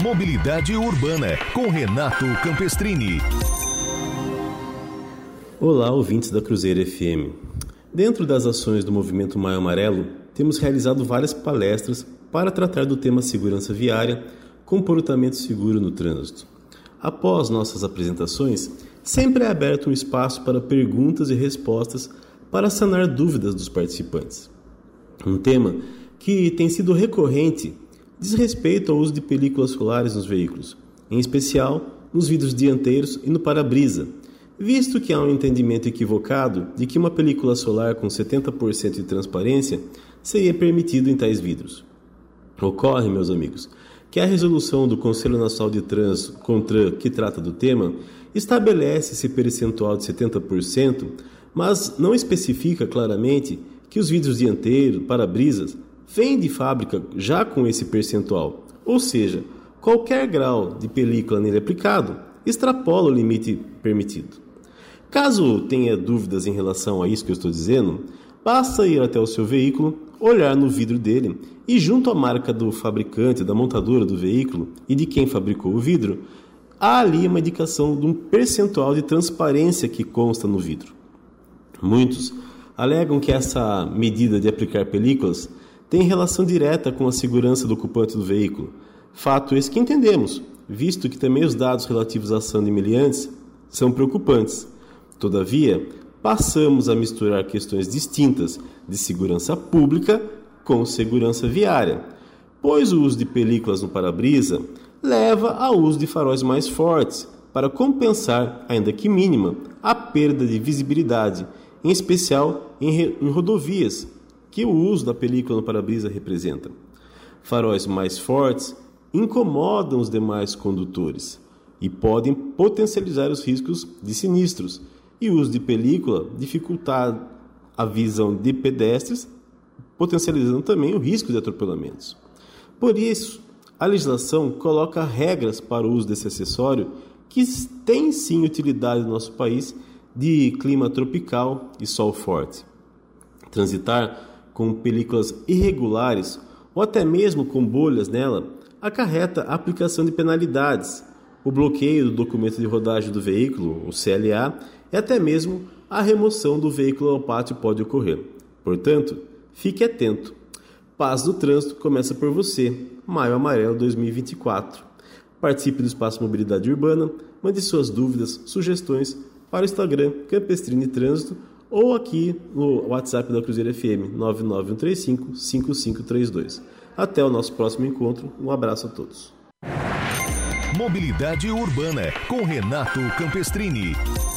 Mobilidade Urbana, com Renato Campestrini. Olá, ouvintes da Cruzeiro FM. Dentro das ações do Movimento Maio Amarelo, temos realizado várias palestras para tratar do tema segurança viária, comportamento seguro no trânsito. Após nossas apresentações, sempre é aberto um espaço para perguntas e respostas para sanar dúvidas dos participantes. Um tema que tem sido recorrente diz respeito ao uso de películas solares nos veículos, em especial nos vidros dianteiros e no para-brisa, visto que há um entendimento equivocado de que uma película solar com 70% de transparência seria permitido em tais vidros. Ocorre, meus amigos, que a resolução do Conselho Nacional de Trânsito, CONTRAN, que trata do tema, estabelece esse percentual de 70%, mas não especifica claramente que os vidros dianteiros, para-brisas, vêm de fábrica já com esse percentual, ou seja, qualquer grau de película nele aplicado extrapola o limite permitido. Caso tenha dúvidas em relação a isso que eu estou dizendo, basta ir até o seu veículo, olhar no vidro dele e junto à marca do fabricante, da montadora do veículo e de quem fabricou o vidro, há ali uma indicação de um percentual de transparência que consta no vidro. Muitos alegam que essa medida de aplicar películas tem relação direta com a segurança do ocupante do veículo. Fato esse que entendemos, visto que também os dados relativos à ação de meliantes são preocupantes. Todavia, passamos a misturar questões distintas de segurança pública com segurança viária, pois o uso de películas no para-brisa leva ao uso de faróis mais fortes para compensar, ainda que mínima, a perda de visibilidade, em especial em rodovias, que o uso da película no para-brisa representa. Faróis mais fortes incomodam os demais condutores e podem potencializar os riscos de sinistros, e o uso de película dificultar a visão de pedestres, potencializando também o risco de atropelamentos. Por isso, a legislação coloca regras para o uso desse acessório que tem sim utilidade no nosso país de clima tropical e sol forte. Transitar com películas irregulares ou até mesmo com bolhas nela acarreta a aplicação de penalidades, o bloqueio do documento de rodagem do veículo, o CLA, e até mesmo a remoção do veículo ao pátio pode ocorrer. Portanto, fique atento. Paz do Trânsito começa por você. Maio Amarelo 2024. Participe do Espaço Mobilidade Urbana, mande suas dúvidas, sugestões para o Instagram Campestrini Trânsito ou aqui no WhatsApp da Cruzeiro FM 99135-5532. Até o nosso próximo encontro. Um abraço a todos. Mobilidade Urbana, com Renato Campestrini.